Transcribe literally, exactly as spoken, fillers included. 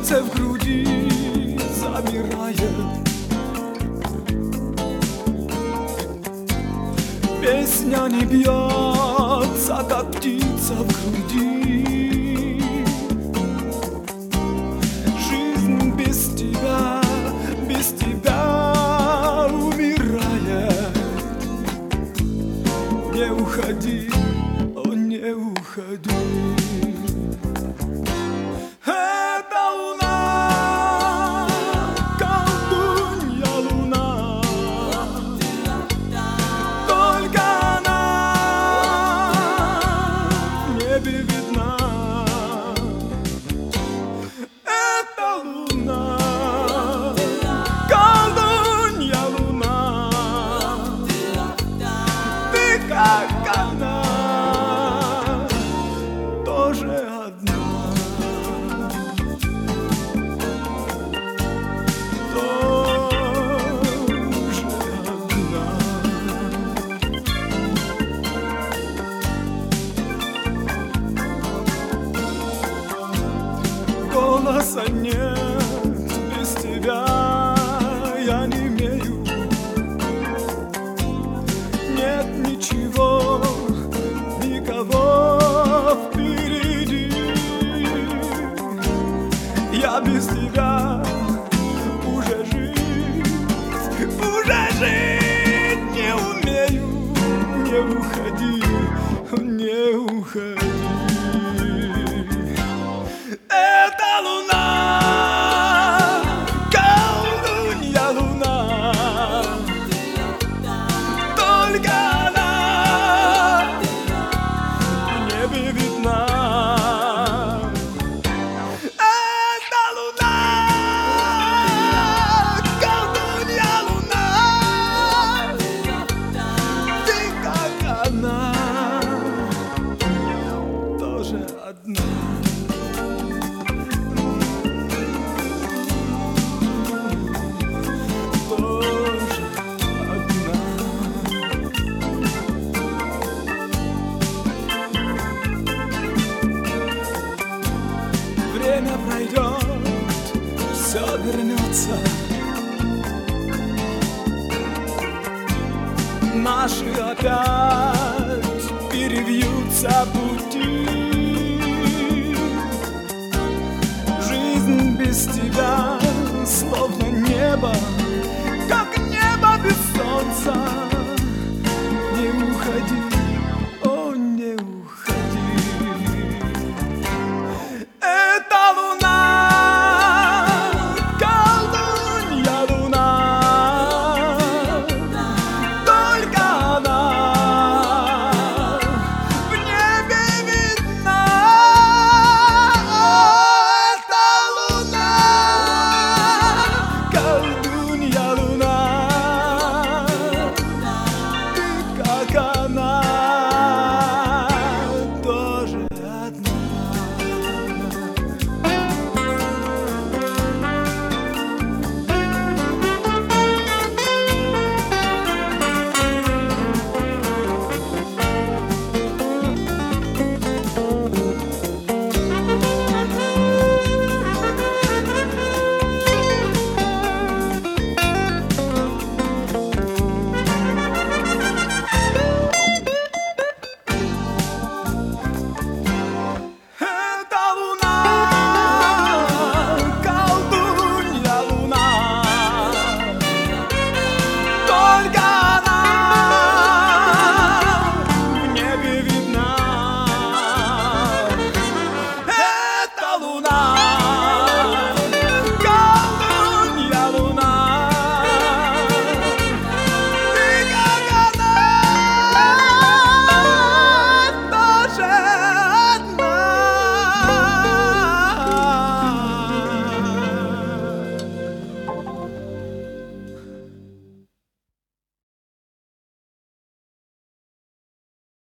сердце в груди замирает. Песня не бьется, как птица в груди. Жизнь без тебя, без тебя умирает. Не уходи, о, не уходи. Голоса нет, без тебя я не имею. Нет ничего, никого впереди. Я без тебя уже жить, уже жить не умею. Не уходи, не уходи. Время пройдет, все вернется. Наши опять перевьются пути.